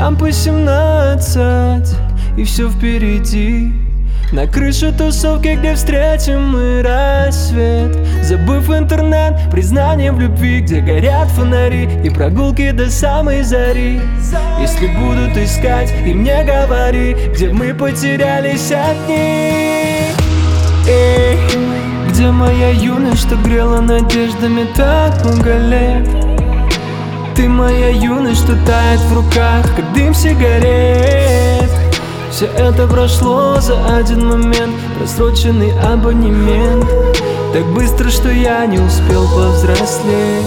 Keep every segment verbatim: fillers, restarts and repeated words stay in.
Нам по семнадцать, и все впереди. На крыше тусовки, где встретим мы рассвет, забыв интернет, признание в любви, где горят фонари и прогулки до самой зари. Если будут искать, и мне говори, где мы потерялись одни. Эй, где моя юность, что грела надеждами так много лет? Ты моя юность, что тает в руках, как дым сигарет. Все это прошло за один момент, просроченный абонемент. Так быстро, что я не успел повзрослеть.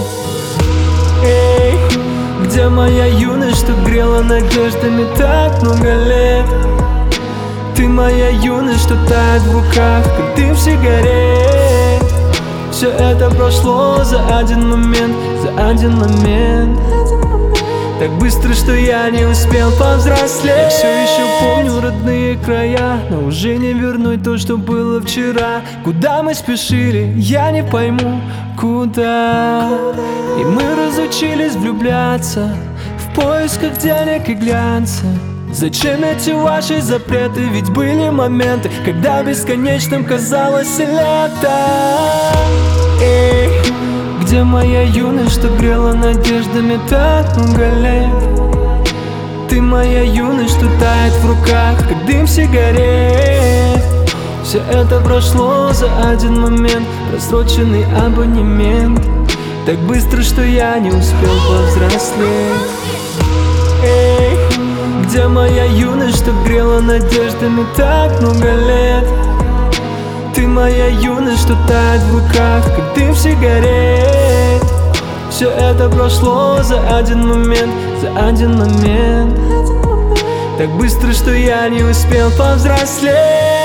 Эй, где моя юность, что грела надеждами так много лет? Ты моя юность, что тает в руках, как дым сигарет. Все это прошло за один момент, за один момент. Так быстро, что я не успел повзрослеть. Я все еще помню родные края, но уже не вернуть то, что было вчера. Куда мы спешили, я не пойму, куда. И мы разучились влюбляться в поисках денег и глянца. Зачем эти ваши запреты? Ведь были моменты, когда бесконечным казалось лето. Эй, где моя юность, что грела надеждами так много лет? Ты моя юность, что тает в руках, как дым сигарет. Все это прошло за один момент, просроченный абонемент. Так быстро, что я не успел повзрослеть. Эй, где моя юность, что грела надеждами так много лет? Ты моя юность, что тает в руках, как дым сигарет. Все это прошло за один момент, за один момент. Так быстро, что я не успел повзрослеть.